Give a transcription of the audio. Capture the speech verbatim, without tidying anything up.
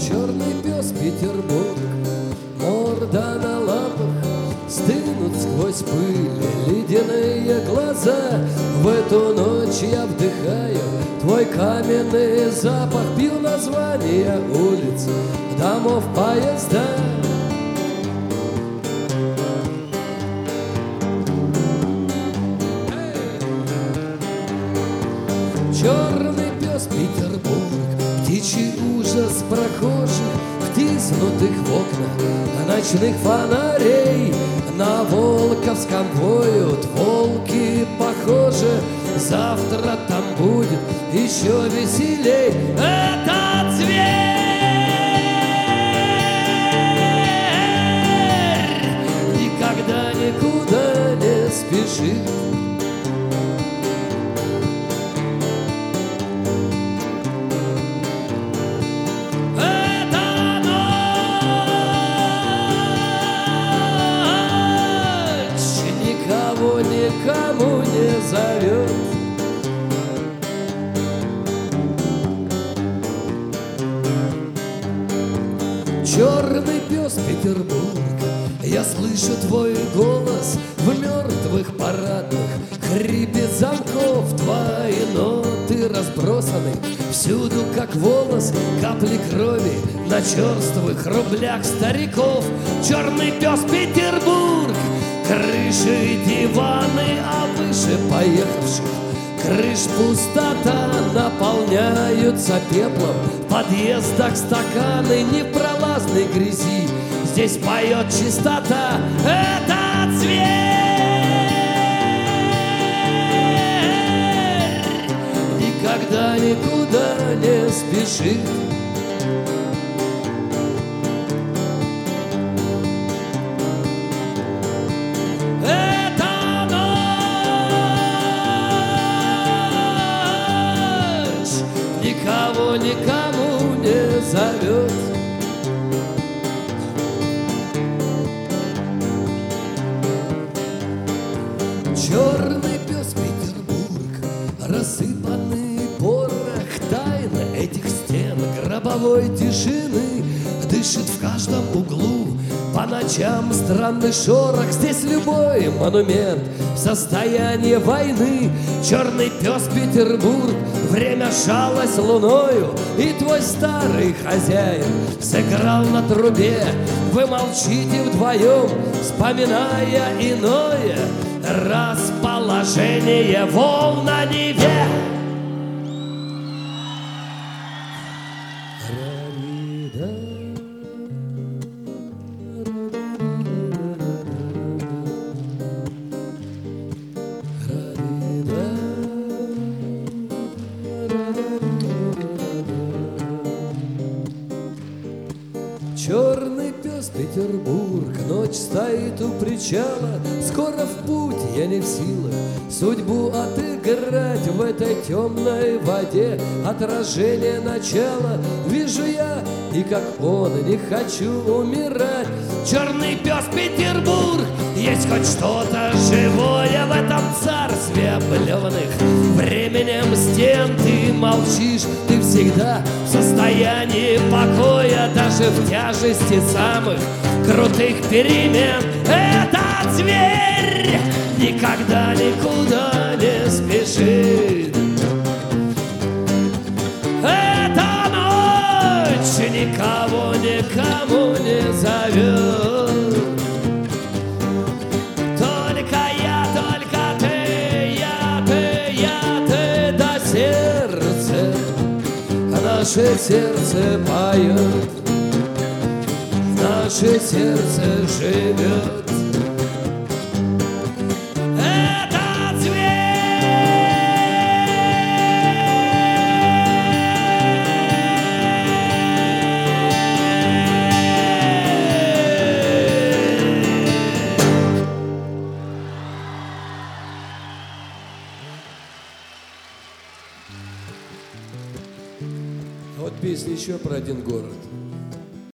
черный пес Петербург, морда на лапах, стынут сквозь пыль ледяные глаза. В эту ночь я вдыхаю твой каменный запах, пью названия улиц, домов, поезда. Черный пес Петербург, птичий ужас прохожих, втиснутых в окна ночных фонарей. На Волковском воют волки похожи, завтра там будет еще веселей. Этот зверь никогда никуда не спешит. Никому не зовет. Черный пес Петербург, я слышу твой голос в мертвых парадных, хрипит замков твои ноты разбросаны всюду, как волос, капли крови на черствых рублях стариков. Черный пес Петербург, крыши и диваны, а выше поехавших крыш пустота, наполняются пеплом в подъездах стаканы непролазной грязи. Здесь поет чистота. Этот зверь никогда никуда не спешит. Никого никому не зовет. Черный пес Петербург, рассыпанный порох тайны этих стен гробовой тишины, дышит в каждом углу по ночам странный шорох. Здесь любой монумент в состоянии войны. Черный пес Петербург, время шалось луною, и твой старый хозяин сыграл на трубе. Вы молчите вдвоем, вспоминая иное расположение волн на Неве. Черный пес Петербург, ночь стоит у причала, скоро в путь, я не в силах судьбу отыграть. В этой темной воде отражение начала вижу я, и как он не хочу умирать. Черный пес Петербург, есть хоть что-то живое в этом царстве облеванных временем стен. Ты молчишь, ты всегда в состоянии покоя, даже в тяжести самых крутых перемен. Этот зверь никогда никуда не спешит. Эта ночь никого никому не зовет. Только я, только ты, я, ты, я, ты до сердца. Наше сердце поет, наше сердце живет. Этот зверь Вот песня еще про один город.